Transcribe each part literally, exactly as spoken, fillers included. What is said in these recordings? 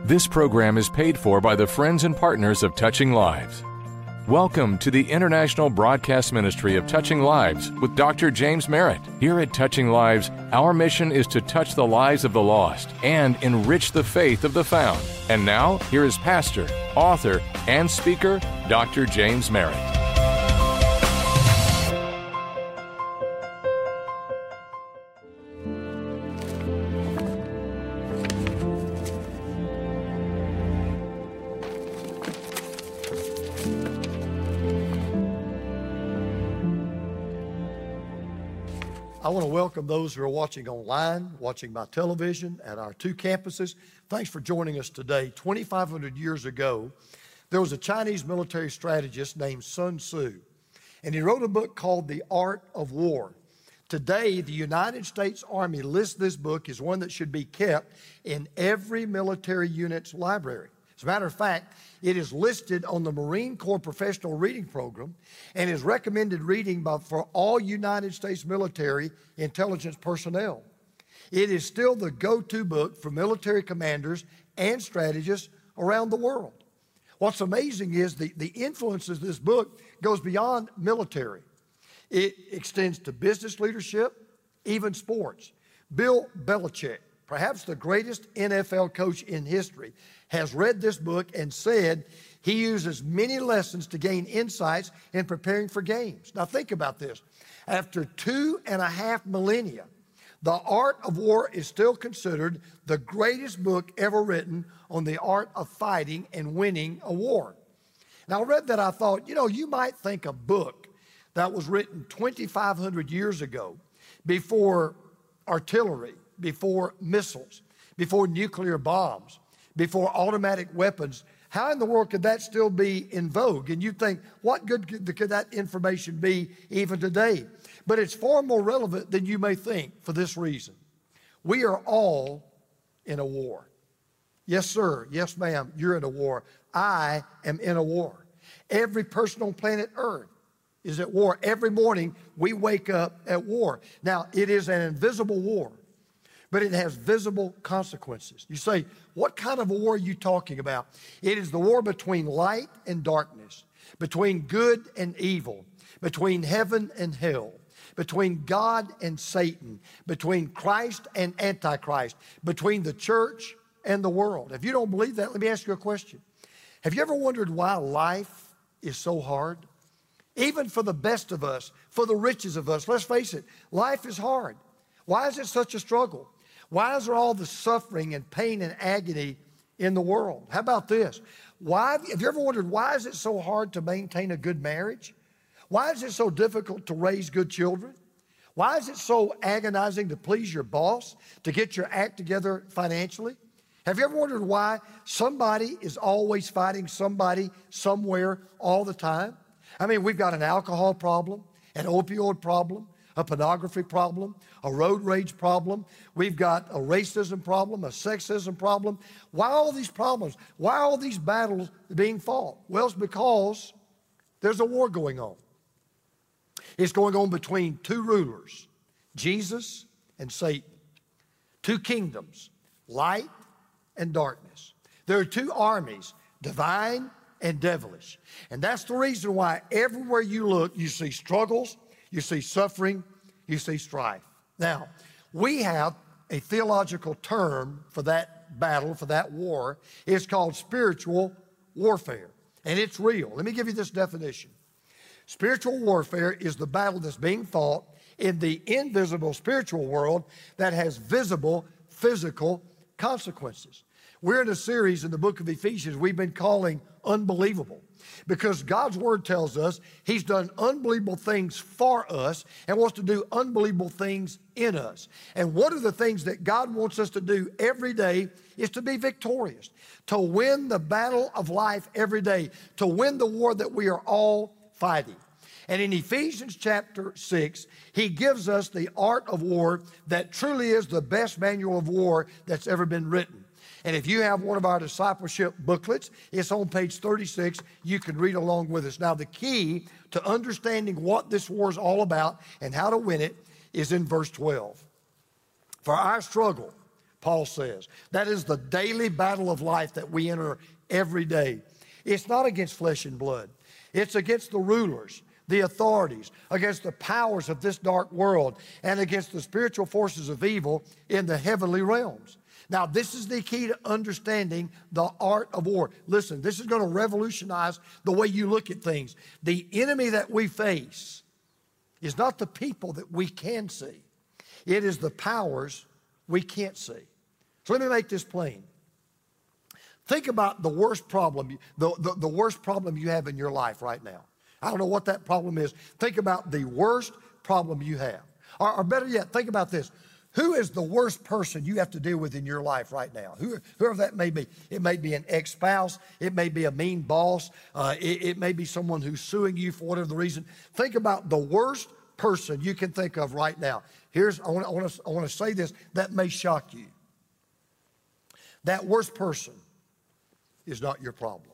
This program is paid for by the friends and partners of Touching Lives. Welcome to the International Broadcast Ministry of Touching Lives with Doctor James Merritt. Here at Touching Lives, our mission is to touch the lives of the lost and enrich the faith of the found. And now, here is pastor, author, and speaker, Doctor James Merritt. I want to welcome those who are watching online, watching by television at our two campuses. Thanks for joining us today. twenty-five hundred years ago, there was a Chinese military strategist named Sun Tzu, and he wrote a book called The Art of War. Today, the United States Army lists this book as one that should be kept in every military unit's library. As a matter of fact, it is listed on the Marine Corps Professional Reading Program and is recommended reading by, for all United States military intelligence personnel. It is still the go-to book for military commanders and strategists around the world. What's amazing is the, the influence of this book goes beyond military. It extends to business leadership, even sports. Bill Belichick, perhaps the greatest N F L coach in history, has read this book and said he uses many lessons to gain insights in preparing for games. Now think about this. After two and a half millennia, The Art of War is still considered the greatest book ever written on the art of fighting and winning a war. Now I read that, I thought, you know, you might think a book that was written twenty-five hundred years ago, before artillery, before missiles, before nuclear bombs, before automatic weapons, how in the world could that still be in vogue? And you think, what good could, could that information be even today? But it's far more relevant than you may think for this reason. We are all in a war. Yes, sir. Yes, ma'am. You're in a war. I am in a war. Every person on planet Earth is at war. Every morning we wake up at war. Now, it is an invisible war, but it has visible consequences. You say, what kind of a war are you talking about? It is the war between light and darkness, between good and evil, between heaven and hell, between God and Satan, between Christ and Antichrist, between the church and the world. If you don't believe that, let me ask you a question. Have you ever wondered why life is so hard? Even for the best of us, for the richest of us, let's face it, life is hard. Why is it such a struggle? Why is there all the suffering and pain and agony in the world? How about this? Why, have you ever wondered, why is it so hard to maintain a good marriage? Why is it so difficult to raise good children? Why is it so agonizing to please your boss, to get your act together financially? Have you ever wondered why somebody is always fighting somebody somewhere all the time? I mean, we've got an alcohol problem, an opioid problem, a pornography problem, a road rage problem. We've got a racism problem, a sexism problem. Why all these problems? Why all these battles being fought? Well, it's because there's a war going on. It's going on between two rulers, Jesus and Satan. Two kingdoms, light and darkness. There are two armies, divine and devilish. And that's the reason why everywhere you look, you see struggles, you see suffering, you see strife. Now, we have a theological term for that battle, for that war. It's called spiritual warfare, and it's real. Let me give you this definition. Spiritual warfare is the battle that's being fought in the invisible spiritual world that has visible physical consequences. We're in a series in the book of Ephesians we've been calling Unbelievable, because God's word tells us he's done unbelievable things for us and wants to do unbelievable things in us. And one of the things that God wants us to do every day is to be victorious, to win the battle of life every day, to win the war that we are all fighting. And in Ephesians chapter six, he gives us the art of war that truly is the best manual of war that's ever been written. And if you have one of our discipleship booklets, it's on page thirty-six. You can read along with us. Now, the key to understanding what this war is all about and how to win it is in verse twelve. For our struggle, Paul says. That is the daily battle of life that we enter every day. It's not against flesh and blood. It's against the rulers, the authorities, against the powers of this dark world, and against the spiritual forces of evil in the heavenly realms. Now, this is the key to understanding the art of war. Listen, this is going to revolutionize the way you look at things. The enemy that we face is not the people that we can see. It is the powers we can't see. So let me make this plain. Think about the worst problem, the, the, the worst problem you have in your life right now. I don't know what that problem is. Think about the worst problem you have. Or, or better yet, think about this. Who is the worst person you have to deal with in your life right now? Who, whoever that may be. It may be an ex-spouse. It may be a mean boss. Uh, it, it may be someone who's suing you for whatever the reason. Think about the worst person you can think of right now. Here's, I want, I want to, I want to say this that may shock you. That worst person is not your problem.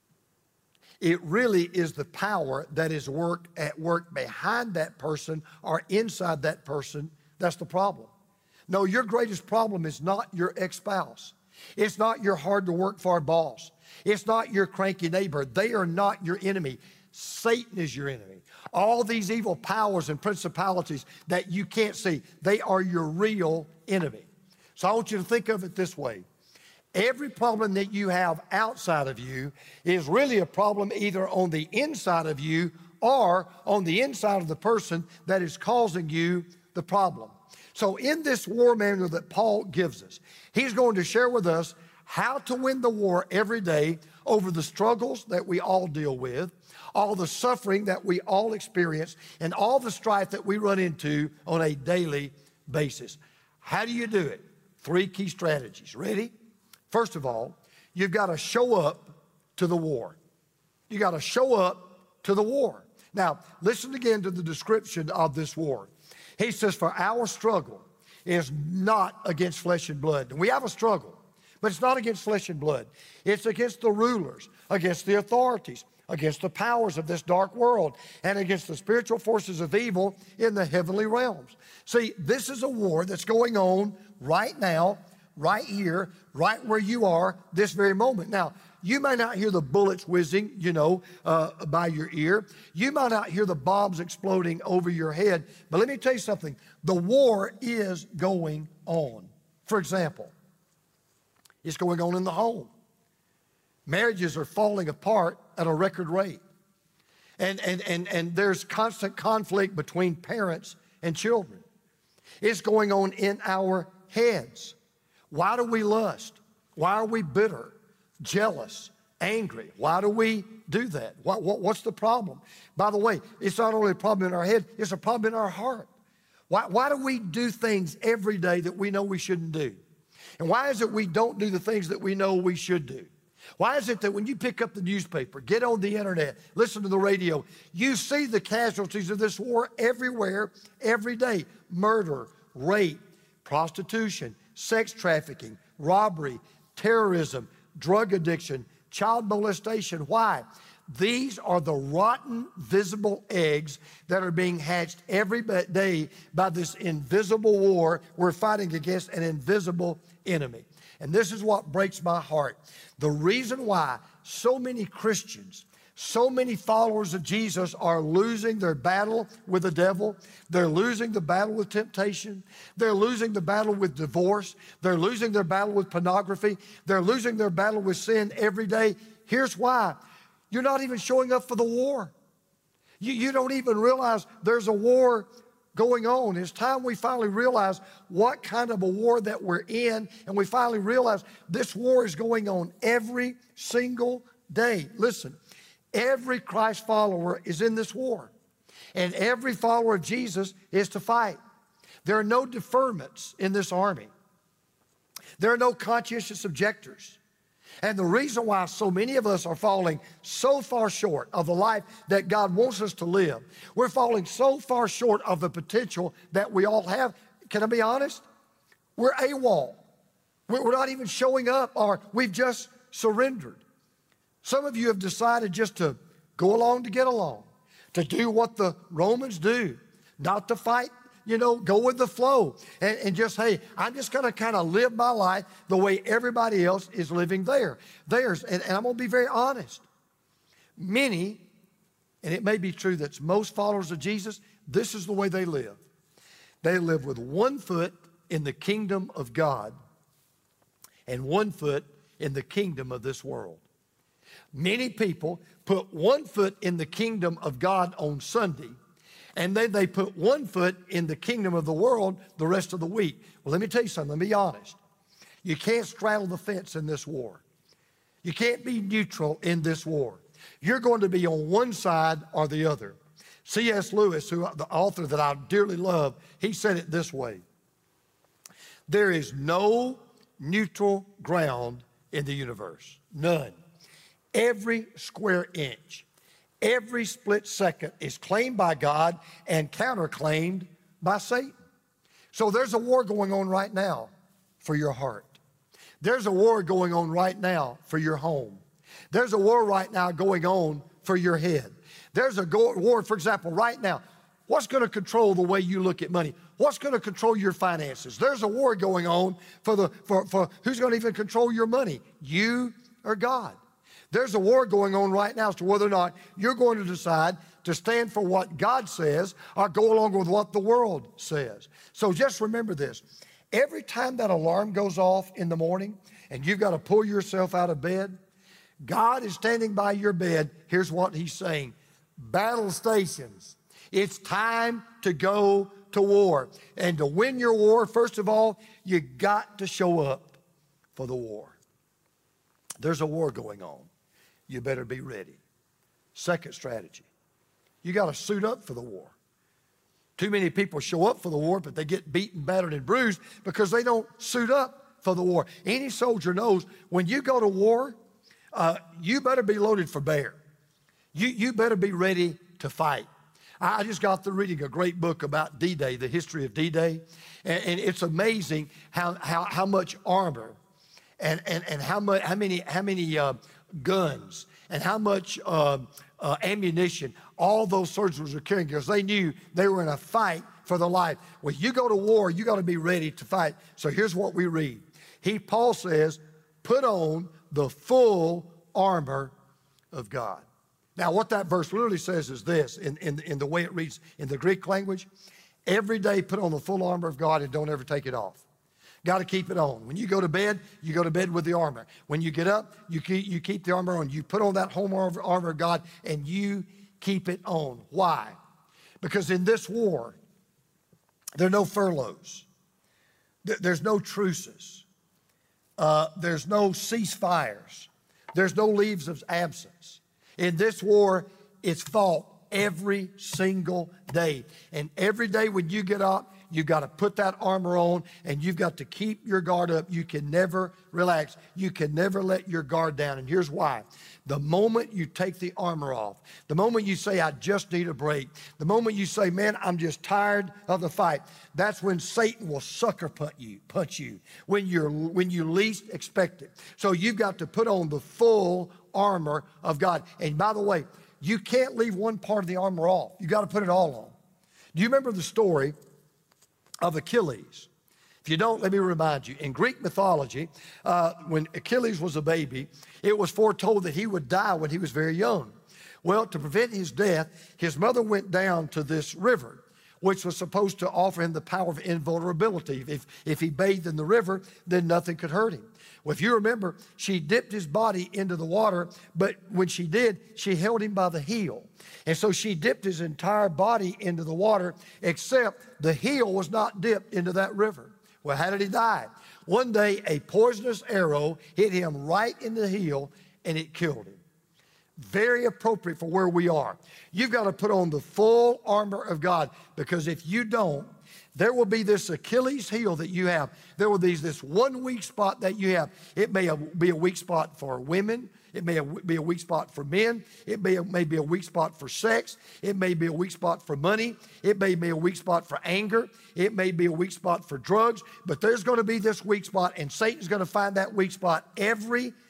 It really is the power that is work at work behind that person or inside that person that's the problem. No, your greatest problem is not your ex-spouse. It's not your hard-to-work-for boss. It's not your cranky neighbor. They are not your enemy. Satan is your enemy. All these evil powers and principalities that you can't see, they are your real enemy. So I want you to think of it this way. Every problem that you have outside of you is really a problem either on the inside of you or on the inside of the person that is causing you the problem. So in this war manual that Paul gives us, he's going to share with us how to win the war every day over the struggles that we all deal with, all the suffering that we all experience, and all the strife that we run into on a daily basis. How do you do it? Three key strategies. Ready? First of all, you've got to show up to the war. You got to show up to the war. Now, listen again to the description of this war. He says, for our struggle is not against flesh and blood. And we have a struggle, but it's not against flesh and blood. It's against the rulers, against the authorities, against the powers of this dark world, and against the spiritual forces of evil in the heavenly realms. See, this is a war that's going on right now, right here, right where you are this very moment. Now, you may not hear the bullets whizzing, you know, uh, by your ear. You might not hear the bombs exploding over your head. But let me tell you something. The war is going on. For example, it's going on in the home. Marriages are falling apart at a record rate. And, and, and, and there's constant conflict between parents and children. It's going on in our heads. Why do we lust? Why are we bitter, jealous, angry? Why do we do that? What, what, what's the problem? By the way, it's not only a problem in our head, it's a problem in our heart. Why, why do we do things every day that we know we shouldn't do? And why is it we don't do the things that we know we should do? Why is it that when you pick up the newspaper, get on the internet, listen to the radio, you see the casualties of this war everywhere, every day? Murder, rape, prostitution, sex trafficking, robbery, terrorism, drug addiction, child molestation. Why? These are the rotten, visible eggs that are being hatched every day by this invisible war. We're fighting against an invisible enemy. And this is what breaks my heart. The reason why so many Christians, so many followers of Jesus are losing their battle with the devil. They're losing the battle with temptation. They're losing the battle with divorce. They're losing their battle with pornography. They're losing their battle with sin every day. Here's why. You're not even showing up for the war. You, you don't even realize there's a war going on. It's time we finally realize what kind of a war that we're in, and we finally realize this war is going on every single day. Listen, every Christ follower is in this war, and every follower of Jesus is to fight. There are no deferments in this army. There are no conscientious objectors. And the reason why so many of us are falling so far short of the life that God wants us to live, we're falling so far short of the potential that we all have. Can I be honest? We're AWOL. We're not even showing up, or we've just surrendered. Some of you have decided just to go along to get along, to do what the Romans do, not to fight, you know, go with the flow and, and just, hey, I'm just going to kind of live my life the way everybody else is living there. Theirs. And, and I'm going to be very honest. Many, and it may be true that most followers of Jesus, this is the way they live. They live with one foot in the kingdom of God and one foot in the kingdom of this world. Many people put one foot in the kingdom of God on Sunday, and then they put one foot in the kingdom of the world the rest of the week. Well, let me tell you something. Let me be honest. You can't straddle the fence in this war. You can't be neutral in this war. You're going to be on one side or the other. C S Lewis, who, the author that I dearly love, he said it this way. There is no neutral ground in the universe. None. Every square inch, every split second is claimed by God and counterclaimed by Satan. So there's a war going on right now for your heart. There's a war going on right now for your home. There's a war right now going on for your head. There's a go- war, for example, right now. What's going to control the way you look at money? What's going to control your finances? There's a war going on for, the, for, for who's going to even control your money, you or God. There's a war going on right now as to whether or not you're going to decide to stand for what God says or go along with what the world says. So just remember this. Every time that alarm goes off in the morning and you've got to pull yourself out of bed, God is standing by your bed. Here's what he's saying. Battle stations. It's time to go to war. And to win your war, first of all, you got to show up for the war. There's a war going on. You better be ready. Second strategy. You got to suit up for the war. Too many people show up for the war, but they get beaten, battered, and bruised because they don't suit up for the war. Any soldier knows when you go to war, uh, you better be loaded for bear. You, you better be ready to fight. I just got through reading a great book about D-Day, the history of D-Day, and, and it's amazing how, how, how much armor and, and, and how, much, how many, how many uh, guns and how much uh, uh, ammunition all those soldiers were carrying because they knew they were in a fight for their life. When you go to war, you got to be ready to fight. So here's what we read. He, Paul says, put on the full armor of God. Now, what that verse literally says is this, in, in, in the way it reads in the Greek language, every day put on the full armor of God and don't ever take it off. Got to keep it on. When you go to bed, you go to bed with the armor. When you get up, you keep, you keep the armor on. You put on that whole armor of God and you keep it on. Why? Because in this war, there are no furloughs. There's no truces. Uh, there's no ceasefires. There's no leaves of absence. In this war, it's fought every single day. And every day when you get up, you've got to put that armor on and you've got to keep your guard up. You can never relax. You can never let your guard down. And here's why. The moment you take the armor off, the moment you say, I just need a break, the moment you say, man, I'm just tired of the fight, that's when Satan will sucker punch you, punch you when you're when you least expect it. So you've got to put on the full armor of God. And by the way, you can't leave one part of the armor off. You got to put it all on. Do you remember the story of Achilles? If you don't, let me remind you. In Greek mythology, uh, when Achilles was a baby, it was foretold that he would die when he was very young. Well, to prevent his death, his mother went down to this river, which was supposed to offer him the power of invulnerability. If, if he bathed in the river, then nothing could hurt him. Well, if you remember, she dipped his body into the water, but when she did, she held him by the heel. And so she dipped his entire body into the water, except the heel was not dipped into that river. Well, how did he die? One day, a poisonous arrow hit him right in the heel, and it killed him. Very appropriate for where we are. You've got to put on the full armor of God, because if you don't, there will be this Achilles heel that you have. There will be this one weak spot that you have. It may be a weak spot for women. It may be a weak spot for men. It may, may be a weak spot for sex. It may be a weak spot for money. It may be a weak spot for anger. It may be a weak spot for drugs. But there's going to be this weak spot, and Satan's going to find that weak spot every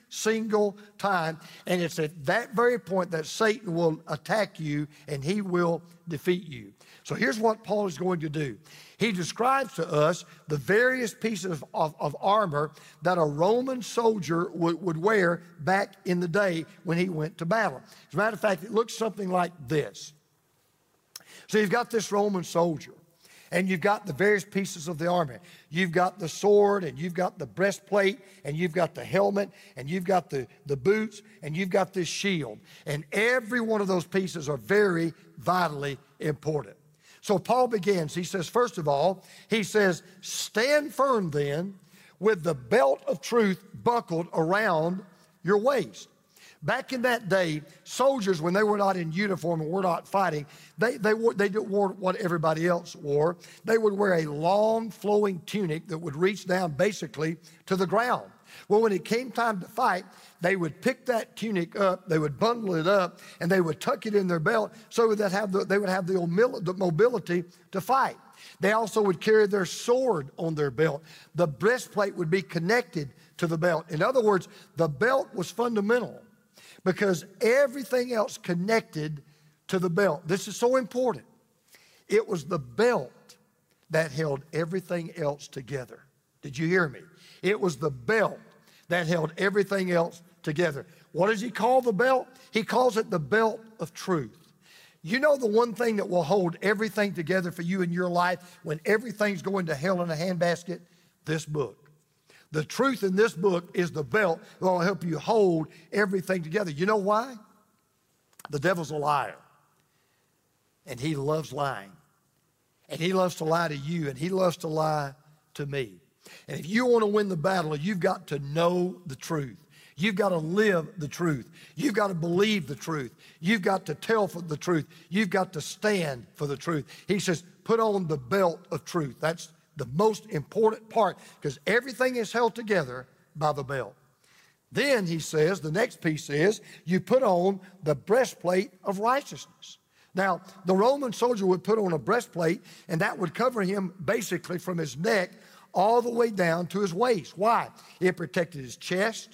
single time. And it's at that very point that Satan will attack you and he will defeat you. So here's what Paul is going to do. He describes to us the various pieces of, of armor that a Roman soldier would, would wear back in the day when he went to battle. As a matter of fact, it looks something like this. So you've got this Roman soldier, and you've got the various pieces of the armor. You've got the sword, and you've got the breastplate, and you've got the helmet, and you've got the, the boots, and you've got this shield. And every one of those pieces are very vitally important. So Paul begins, he says, first of all, he says, stand firm then with the belt of truth buckled around your waist. Back in that day, soldiers, when they were not in uniform and were not fighting, they, they, wore, they wore what everybody else wore. They would wear a long flowing tunic that would reach down basically to the ground. Well, when it came time to fight, they would pick that tunic up, they would bundle it up, and they would tuck it in their belt so that have the, they would have the mobility to fight. They also would carry their sword on their belt. The breastplate would be connected to the belt. In other words, the belt was fundamental because everything else connected to the belt. This is so important. It was the belt that held everything else together. Did you hear me? It was the belt that held everything else together. What does he call the belt? He calls it the belt of truth. You know the one thing that will hold everything together for you in your life when everything's going to hell in a handbasket? This book. The truth in this book is the belt that will help you hold everything together. You know why? The devil's a liar. And he loves lying. And he loves to lie to you, and he loves to lie to me. And if you want to win the battle, you've got to know the truth. You've got to live the truth. You've got to believe the truth. You've got to tell for the truth. You've got to stand for the truth. He says, put on the belt of truth. That's the most important part because everything is held together by the belt. Then he says, the next piece is, you put on the breastplate of righteousness. Now, the Roman soldier would put on a breastplate, and that would cover him basically from his neck all the way down to his waist. Why? It protected his chest,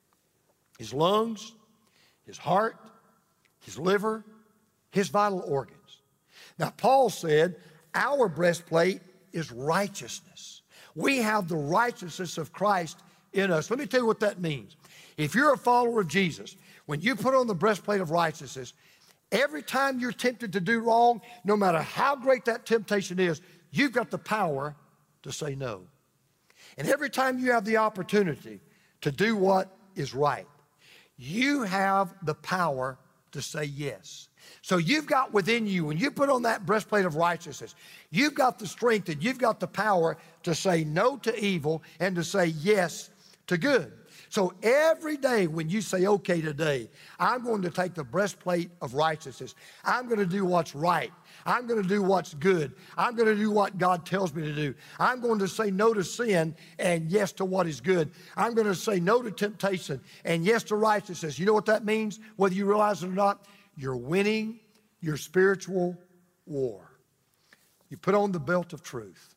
his lungs, his heart, his liver, his vital organs. Now, Paul said, our breastplate is righteousness. We have the righteousness of Christ in us. Let me tell you what that means. If you're a follower of Jesus, when you put on the breastplate of righteousness, every time you're tempted to do wrong, no matter how great that temptation is, you've got the power to say no. And every time you have the opportunity to do what is right, you have the power to say yes. So you've got within you, when you put on that breastplate of righteousness, you've got the strength and you've got the power to say no to evil and to say yes to good. So every day when you say, okay, today, I'm going to take the breastplate of righteousness. I'm going to do what's right. I'm going to do what's good. I'm going to do what God tells me to do. I'm going to say no to sin and yes to what is good. I'm going to say no to temptation and yes to righteousness. You know what that means? Whether you realize it or not, you're winning your spiritual war. You put on the belt of truth.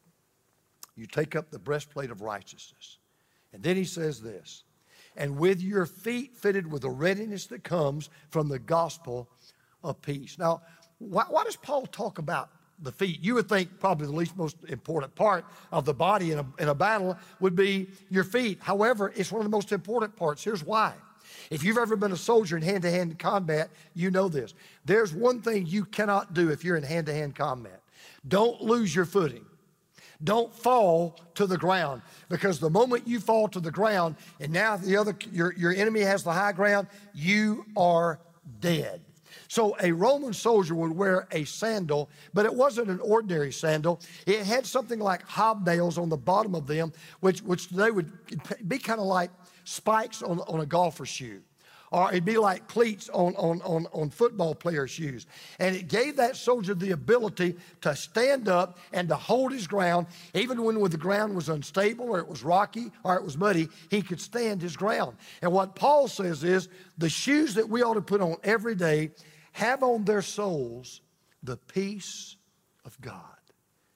You take up the breastplate of righteousness. And then he says this, and with your feet fitted with the readiness that comes from the gospel of peace. Now, why, why does Paul talk about the feet? You would think probably the least most important part of the body in a, in a battle would be your feet. However, it's one of the most important parts. Here's why. If you've ever been a soldier in hand-to-hand combat, you know this. There's one thing you cannot do if you're in hand-to-hand combat. Don't lose your footing. Don't fall to the ground, because the moment you fall to the ground and now the other your, your enemy has the high ground, you are dead. So a Roman soldier would wear a sandal, but it wasn't an ordinary sandal. It had something like hobnails on the bottom of them, which, which they would be kind of like spikes on, on a golfer's shoe. Or it'd be like cleats on, on, on, on football players' shoes. And it gave that soldier the ability to stand up and to hold his ground. Even when the ground was unstable or it was rocky or it was muddy, he could stand his ground. And what Paul says is the shoes that we ought to put on every day have on their soles the peace of God.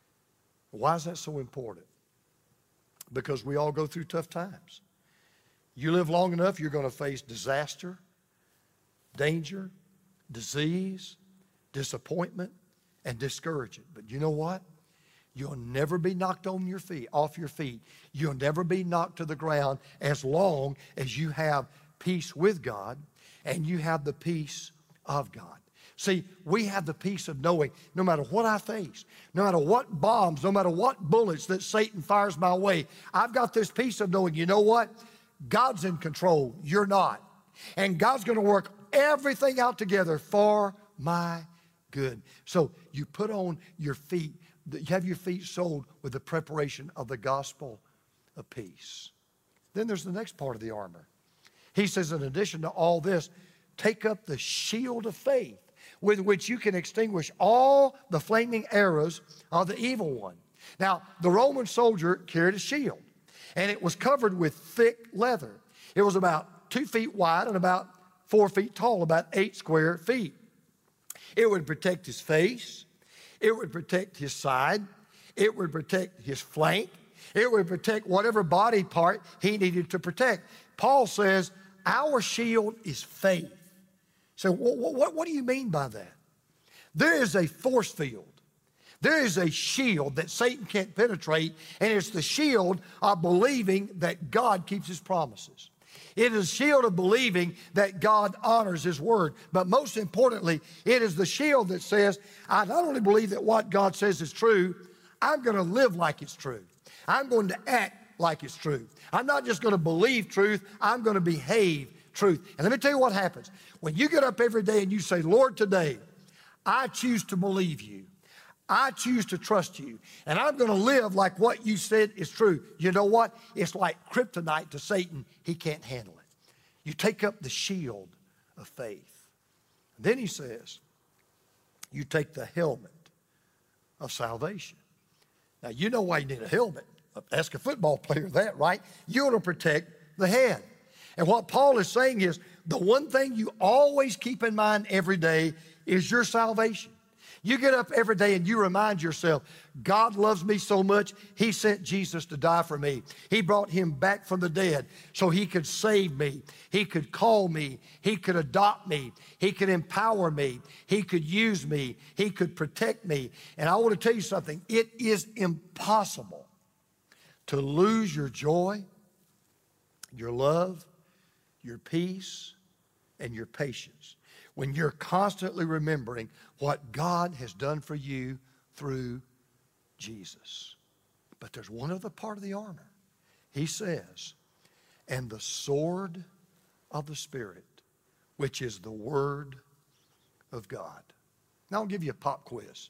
Why is that so important? Because we all go through tough times. You live long enough, you're going to face disaster, danger, disease, disappointment, and discouragement. But you know what? You'll never be knocked on your feet, off your feet. You'll never be knocked to the ground as long as you have peace with God and you have the peace of God. See, we have the peace of knowing no matter what I face, no matter what bombs, no matter what bullets that Satan fires my way, I've got this peace of knowing, you know what? God's in control. You're not. And God's going to work everything out together for my good. So you put on your feet, you have your feet soled with the preparation of the gospel of peace. Then there's the next part of the armor. He says, in addition to all this, take up the shield of faith with which you can extinguish all the flaming arrows of the evil one. Now, the Roman soldier carried a shield, and it was covered with thick leather. It was about two feet wide and about four feet tall, about eight square feet. It would protect his face. It would protect his side. It would protect his flank. It would protect whatever body part he needed to protect. Paul says, our shield is faith. So what, what, what do you mean by that? There is a force field. There is a shield that Satan can't penetrate, and it's the shield of believing that God keeps his promises. It is a shield of believing that God honors his word. But most importantly, it is the shield that says, I not only believe that what God says is true, I'm going to live like it's true. I'm going to act like it's true. I'm not just going to believe truth, I'm going to behave truth. And let me tell you what happens. When you get up every day and you say, Lord, today, I choose to believe you. I choose to trust you, and I'm going to live like what you said is true. You know what? It's like kryptonite to Satan. He can't handle it. You take up the shield of faith. Then he says, you take the helmet of salvation. Now, you know why you need a helmet. Ask a football player that, right? You want to protect the head. And what Paul is saying is, the one thing you always keep in mind every day is your salvation. You get up every day and you remind yourself, God loves me so much, he sent Jesus to die for me. He brought him back from the dead so he could save me. He could call me. He could adopt me. He could empower me. He could use me. He could protect me. And I want to tell you something. It is impossible to lose your joy, your love, your peace, and your patience when you're constantly remembering what God has done for you through Jesus. But there's one other part of the armor. He says, and the sword of the Spirit, which is the word of God. Now I'll give you a pop quiz.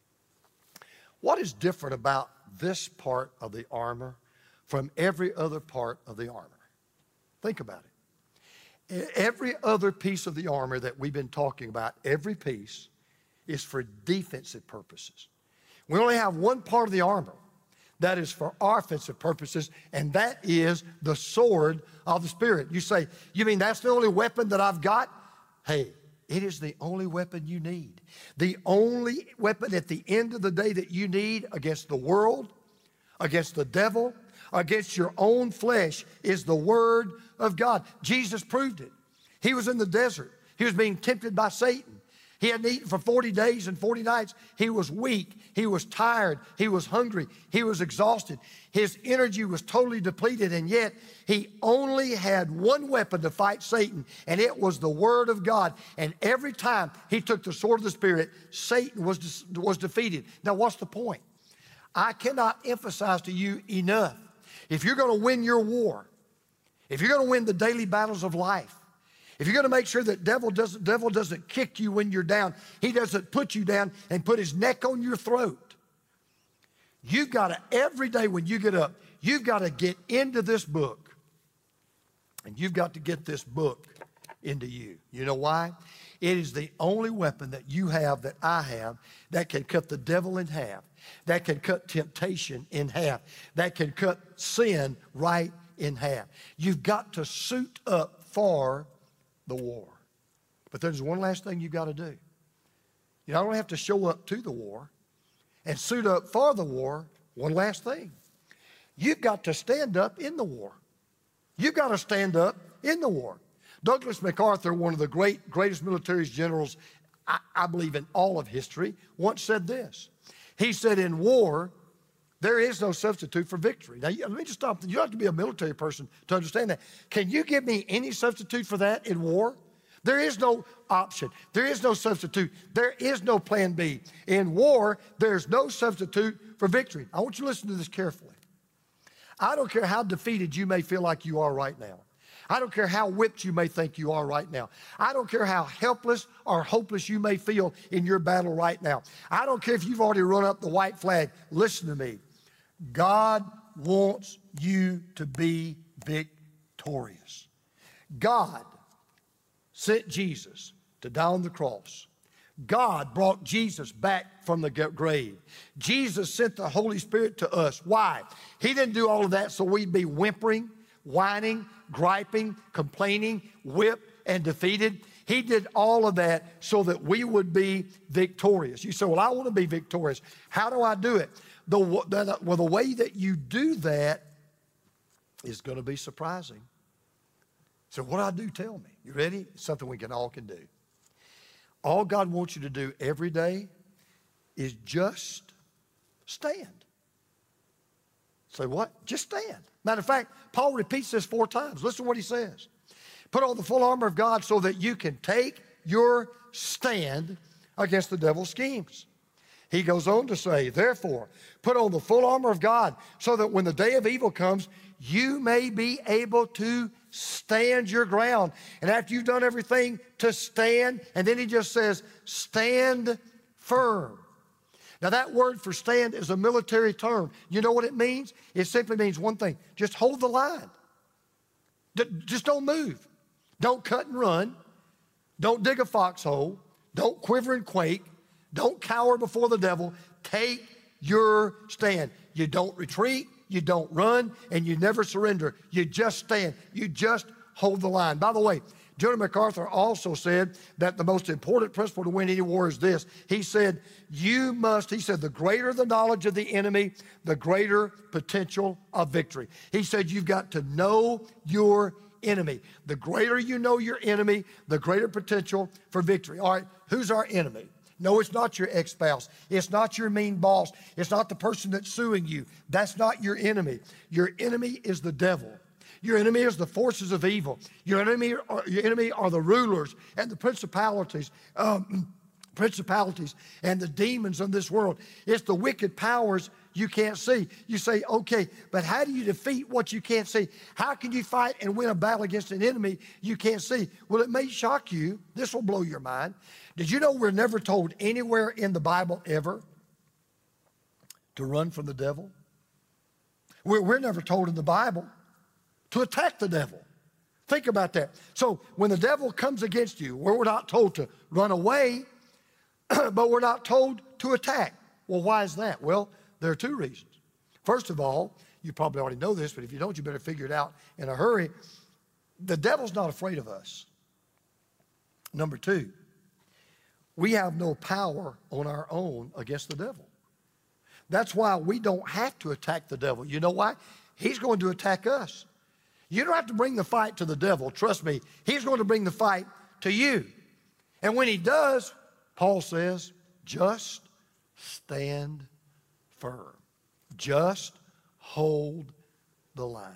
What is different about this part of the armor from every other part of the armor? Think about it. Every other piece of the armor that we've been talking about, every piece is for defensive purposes. We only have one part of the armor that is for offensive purposes, and that is the sword of the Spirit. You say, you mean that's the only weapon that I've got? Hey, it is the only weapon you need. The only weapon at the end of the day that you need against the world, against the devil, against your own flesh is the word of God. Jesus proved it. He was in the desert. He was being tempted by Satan. He hadn't eaten for forty days and forty nights. He was weak. He was tired. He was hungry. He was exhausted. His energy was totally depleted, and yet he only had one weapon to fight Satan, and it was the word of God. And every time he took the sword of the Spirit, Satan was, was defeated. Now, what's the point? I cannot emphasize to you enough. If you're going to win your war, if you're going to win the daily battles of life, if you're going to make sure that devil doesn't, devil doesn't kick you when you're down, he doesn't put you down and put his neck on your throat, you've got to, every day when you get up, you've got to get into this book. And you've got to get this book into you. You know why? It is the only weapon that you have, that I have, that can cut the devil in half, that can cut temptation in half, that can cut sin right in half. You've got to suit up for the war. But there's one last thing you've got to do. You not only have to show up to the war and suit up for the war, one last thing. You've got to stand up in the war. You've got to stand up in the war. Douglas MacArthur, one of the great, greatest military generals, I, I believe in all of history, once said this. He said, in war, there is no substitute for victory. Now, let me just stop. You don't have to be a military person to understand that. Can you give me any substitute for that in war? There is no option. There is no substitute. There is no plan B. In war, there's no substitute for victory. I want you to listen to this carefully. I don't care how defeated you may feel like you are right now. I don't care how whipped you may think you are right now. I don't care how helpless or hopeless you may feel in your battle right now. I don't care if you've already run up the white flag. Listen to me. God wants you to be victorious. God sent Jesus to die on the cross. God brought Jesus back from the grave. Jesus sent the Holy Spirit to us. Why? He didn't do all of that so we'd be whimpering, whining, griping, complaining, whipped, and defeated. He did all of that so that we would be victorious. You say, well, I want to be victorious. How do I do it? The, the, well, the way that you do that is going to be surprising. So what do I do? Tell me. You ready? It's something we can all can do. All God wants you to do every day is just stand. Say what? Just stand. Matter of fact, Paul repeats this four times. Listen to what he says. Put on the full armor of God so that you can take your stand against the devil's schemes. He goes on to say, therefore, put on the full armor of God so that when the day of evil comes, you may be able to stand your ground. And after you've done everything to stand, and then he just says, stand firm. Now that word for stand is a military term. You know what it means? It simply means one thing. Just hold the line. D- just don't move. Don't cut and run. Don't dig a foxhole. Don't quiver and quake. Don't cower before the devil. Take your stand. You don't retreat. You don't run, and you never surrender. You just stand. You just hold the line. By the way, General MacArthur also said that the most important principle to win any war is this. He said, you must, he said, the greater the knowledge of the enemy, the greater potential of victory. He said, you've got to know your enemy. The greater you know your enemy, the greater potential for victory. All right, who's our enemy? No, it's not your ex-spouse. It's not your mean boss. It's not the person that's suing you. That's not your enemy. Your enemy is the devil. Your enemy is the forces of evil. Your enemy are, your enemy are the rulers and the principalities, um, principalities and the demons of this world. It's the wicked powers you can't see. You say, okay, but how do you defeat what you can't see? How can you fight and win a battle against an enemy you can't see? Well, it may shock you. This will blow your mind. Did you know we're never told anywhere in the Bible ever to run from the devil? We're, we're never told in the Bible to attack the devil. Think about that. So when the devil comes against you, we're not told to run away, but we're not told to attack. Well, why is that? Well, there are two reasons. First of all, you probably already know this, but if you don't, you better figure it out in a hurry. The devil's not afraid of us. Number two, we have no power on our own against the devil. That's why we don't have to attack the devil. You know why? He's going to attack us. You don't have to bring the fight to the devil. Trust me, he's going to bring the fight to you. And when he does, Paul says, just stand firm. Just hold the line.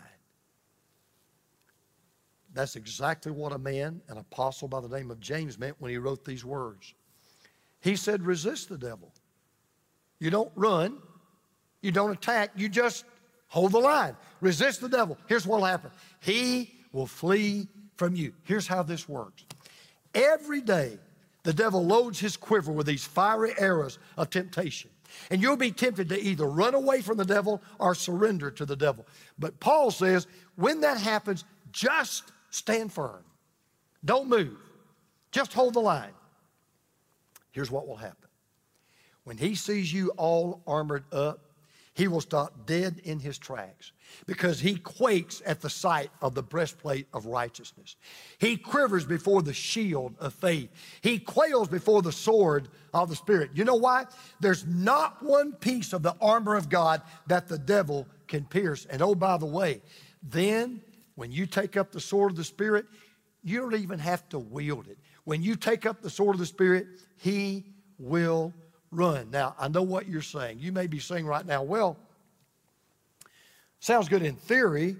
That's exactly what a man, an apostle by the name of James, meant when he wrote these words. He said, resist the devil. You don't run. You don't attack. You just hold the line. Resist the devil. Here's what will happen. He will flee from you. Here's how this works. Every day, the devil loads his quiver with these fiery arrows of temptation. And you'll be tempted to either run away from the devil or surrender to the devil. But Paul says, when that happens, just stand firm. Don't move. Just hold the line. Here's what will happen. When he sees you all armored up, he will stop dead in his tracks because he quakes at the sight of the breastplate of righteousness. He quivers before the shield of faith. He quails before the sword of the Spirit. You know why? There's not one piece of the armor of God that the devil can pierce. And oh, by the way, then When you take up the sword of the Spirit, you don't even have to wield it. When you take up the sword of the Spirit, he will run. Now, I know what you're saying. You may be saying right now, well, sounds good in theory,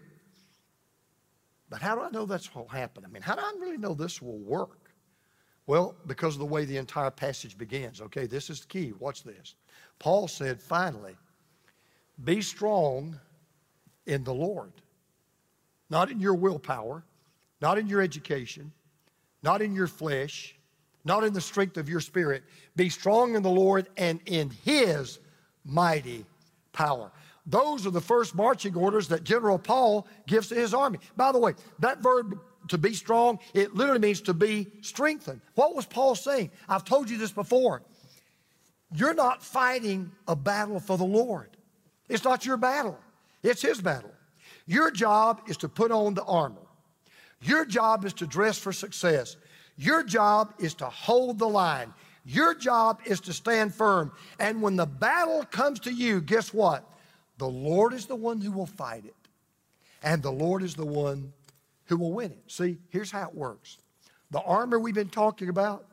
but how do I know that's what will happen? I mean, how do I really know this will work? Well, because of the way the entire passage begins. Okay, this is the key. Watch this. Paul said, finally, be strong in the Lord. Not in your willpower, not in your education, not in your flesh, not in the strength of your spirit. Be strong in the Lord and in his mighty power. Those are the first marching orders that General Paul gives to his army. By the way, that verb to be strong, it literally means to be strengthened. What was Paul saying? I've told you this before. You're not fighting a battle for the Lord. It's not your battle. It's his battle. Your job is to put on the armor. Your job is to dress for success. Your job is to hold the line. Your job is to stand firm. And when the battle comes to you, guess what? The Lord is the one who will fight it. And the Lord is the one who will win it. See, here's how it works. The armor we've been talking about,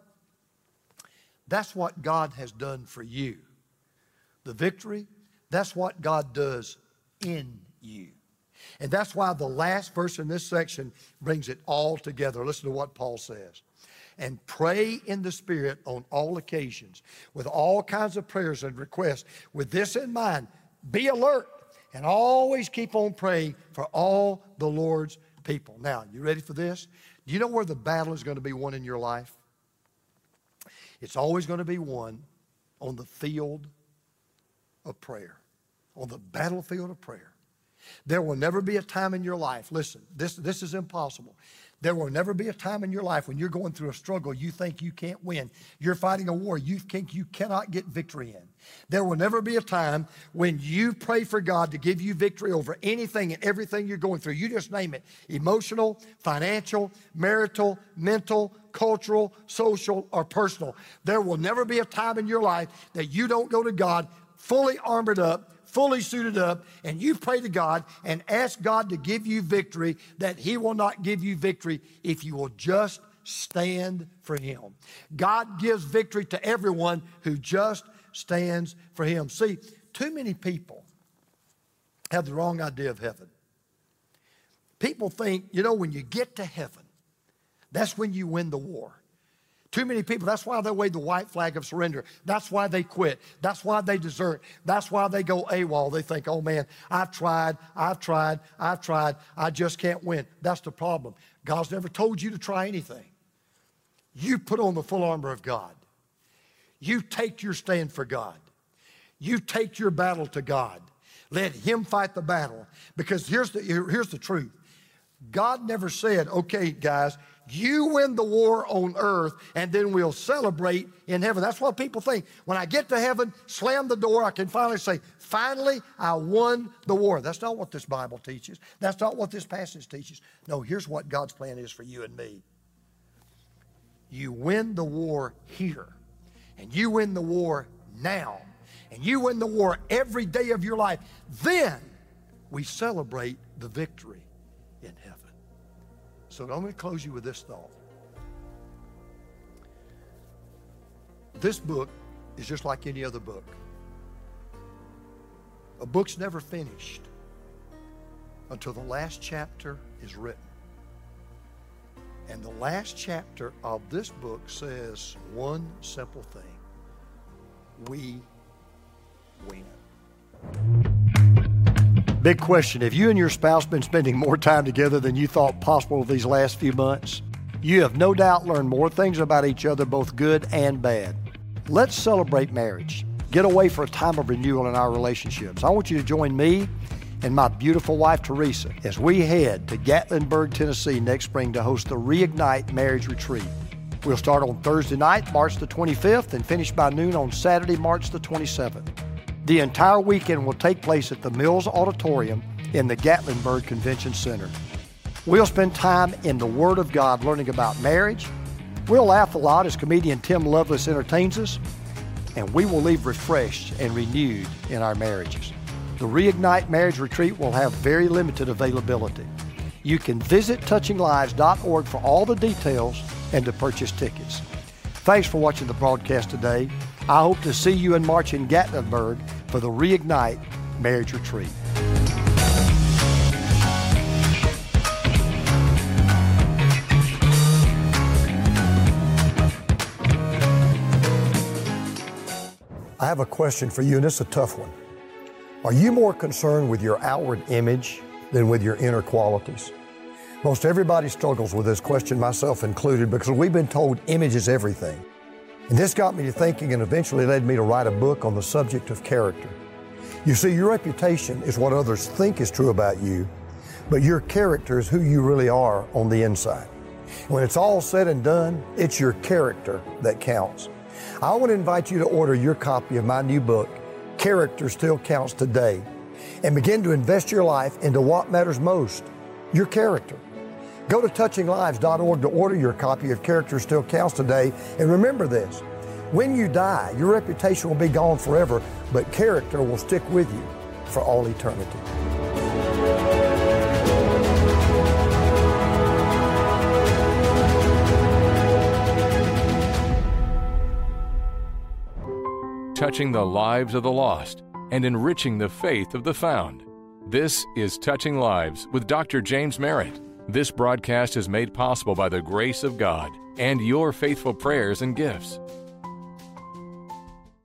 that's what God has done for you. The victory, that's what God does in you. And that's why the last verse in this section brings it all together. Listen to what Paul says. And pray in the Spirit on all occasions, with all kinds of prayers and requests. With this in mind, be alert and always keep on praying for all the Lord's people. Now, you ready for this? Do you know where the battle is going to be won in your life? It's always going to be won on the field of prayer, on the battlefield of prayer. There will never be a time in your life, listen, this, this is impossible. There will never be a time in your life when you're going through a struggle you think you can't win. You're fighting a war you think you cannot get victory in. There will never be a time when you pray for God to give you victory over anything and everything you're going through. You just name it. Emotional, financial, marital, mental, cultural, social, or personal. There will never be a time in your life that you don't go to God fully armored up, fully suited up, and you pray to God and ask God to give you victory, that he will not give you victory if you will just stand for him. God gives victory to everyone who just stands for him. See, too many people have the wrong idea of heaven. People think, you know, when you get to heaven, that's when you win the war. Too many people, that's why they wave the white flag of surrender. That's why they quit. That's why they desert. That's why they go AWOL. They think, oh man, I've tried, I've tried, I've tried. I just can't win. That's the problem. God's never told you to try anything. You put on the full armor of God. You take your stand for God. You take your battle to God. Let him fight the battle. Because here's the, here's the truth. God never said, okay, guys, you win the war on earth, and then we'll celebrate in heaven. That's what people think. When I get to heaven, slam the door, I can finally say, finally, I won the war. That's not what this Bible teaches. That's not what this passage teaches. No, here's what God's plan is for you and me. You win the war here, and you win the war now, and you win the war every day of your life. Then we celebrate the victory in heaven. So I'm going to close you with this thought. This book is just like any other book. A book's never finished until the last chapter is written. And the last chapter of this book says one simple thing. We win. Big question. Have you and your spouse been spending more time together than you thought possible these last few months? You have no doubt learned more things about each other, both good and bad. Let's celebrate marriage. Get away for a time of renewal in our relationships. I want you to join me and my beautiful wife, Teresa, as we head to Gatlinburg, Tennessee next spring to host the Reignite Marriage Retreat. We'll start on Thursday night, March the twenty-fifth, and finish by noon on Saturday, March the twenty-seventh. The entire weekend will take place at the Mills Auditorium in the Gatlinburg Convention Center. We'll spend time in the Word of God learning about marriage. We'll laugh a lot as comedian Tim Lovelace entertains us, and we will leave refreshed and renewed in our marriages. The Reignite Marriage Retreat will have very limited availability. You can visit touching lives dot org for all the details and to purchase tickets. Thanks for watching the broadcast today. I hope to see you in March in Gatlinburg for the Reignite Marriage Retreat. I have a question for you, and it's a tough one. Are you more concerned with your outward image than with your inner qualities? Most everybody struggles with this question, myself included, because we've been told image is everything. And this got me to thinking and eventually led me to write a book on the subject of character. You see, your reputation is what others think is true about you, but your character is who you really are on the inside. When it's all said and done, it's your character that counts. I want to invite you to order your copy of my new book, Character Still Counts Today, and begin to invest your life into what matters most, your character. Go to touching lives dot org to order your copy of Character Still Counts Today, and remember this, when you die, your reputation will be gone forever, but character will stick with you for all eternity. Touching the lives of the lost and enriching the faith of the found. This is Touching Lives with Doctor James Merritt. This broadcast is made possible by the grace of God and your faithful prayers and gifts.